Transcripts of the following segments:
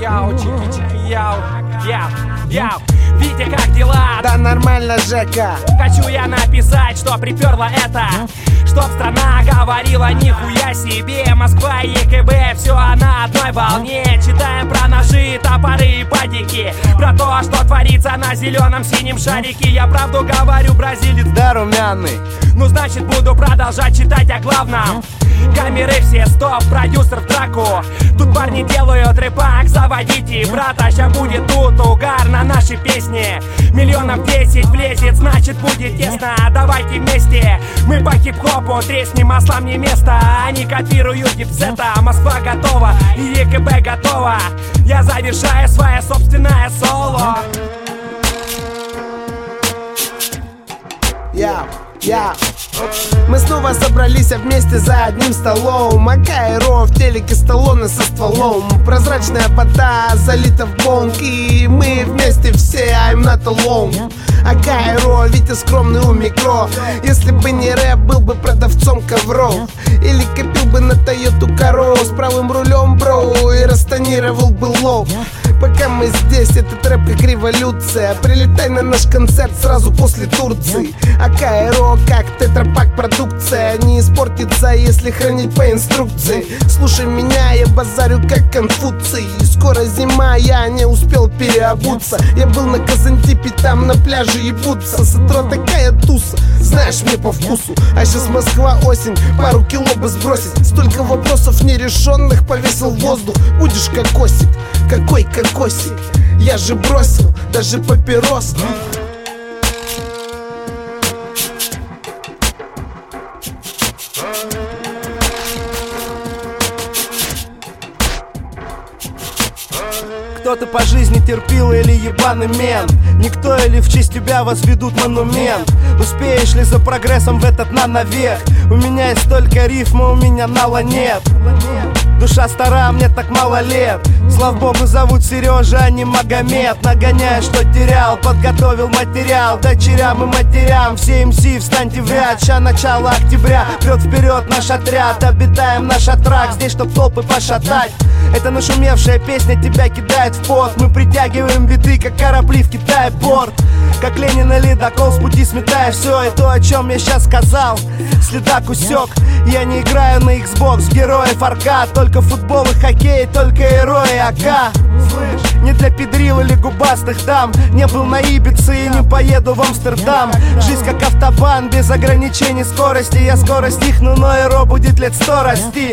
Яу, чики-чики, яу, яу, яу. Витя, как дела? Да нормально, Жека. Хочу я написать, что приперла это, чтоб страна говорила нихуя себе. Москва и ЕКБ, все на одной волне. Читаем про ножи, топоры и падики, про то, что творится на зеленом синем шарике. Я правду говорю, бразилец, Да румяный. ну значит буду продолжать читать о главном. Камеры все, стоп, продюсер в драку. Тут парни делают рэпак, заводите брата. Ща будет тут угар на наши песни. Миллионов 10 влезет, значит будет тесно. Давайте вместе, мы по хип-хопу треснем, маслам не место. Они копируют гипсета, Москва готова и ЕКБ готова. Я завершаю свое собственное соло. Я. Мы снова собрались вместе за одним столом. Акаэро в телеке Сталлоне со стволом. Прозрачная вода залита в бонг. И мы вместе все, I'm not alone. Акаэро, Витя скромный у микро. Если бы не рэп, был бы продавцом ковров. Или копил бы на Тойоту Каро с правым рулем, бро, и растонировал бы лоб. Пока мы здесь, этот рэп как революция. Прилетай на наш концерт сразу после Турции. Акаэро как тетрапак продукция. Не испортится, если хранить по инструкции. Слушай меня, я базарю как Конфуций. Скоро зима, я не успел переобуться. Я был на Казантипе, там на пляже ебутся. С утра такая туса, знаешь, мне по вкусу. А сейчас Москва, осень, пару кило бы сбросить. Столько вопросов нерешенных повесил в воздух. Будешь как Косик, какой кокосик. Я же бросил даже папирос. Кто-то по жизни терпил или ебаный мент. Никто или в честь тебя возведут монумент. Успеешь ли за прогрессом в этот нановек? У меня есть столько рифма, у меня нала нет. Душа стара, мне так мало лет. Слава богу, зовут Сережа, а не Магомед. Нагоняю, что терял, подготовил материал дочерям и матерям. Все МС, встаньте в ряд, ща начало октября. Прет вперед наш отряд, обитаем наш трак. Здесь, чтоб толпы пошатать. Эта нашумевшая песня тебя кидает в пот. Мы притягиваем беды, как корабли в Китае порт. Как Ленин и ледокол, с пути сметая все. И то, о чем я сейчас сказал, следак усек. Я не играю на Xbox, героев аркад. Только футбол и хоккей, только герои АК. Не для педрил или губастых дам. Не был на Ибице и не поеду в Амстердам. Жизнь как автобан, без ограничений скорости. Я скоро стихну, но эро будет лет 100 расти.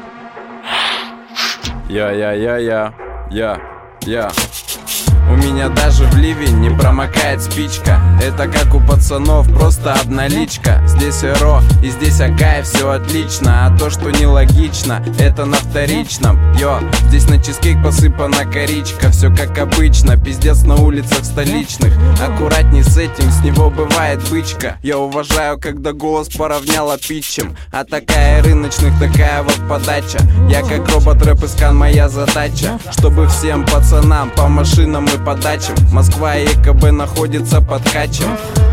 Я. У меня даже в ливень не промокает спичка. Это как у пацанов, просто обналичка. Здесь эро и здесь Акаев, все отлично. А то, что нелогично, это на вторичном. Здесь на чизкейк посыпана коричка. Все как обычно, пиздец на улицах столичных. Аккуратней с этим, с него бывает бычка. Я уважаю, когда голос поравняла питчем. А такая рыночных, такая вот подача. Я как робот-рэп искан, моя задача, чтобы всем пацанам по машинам и по дачам Москва и ЕКБ находится под качем.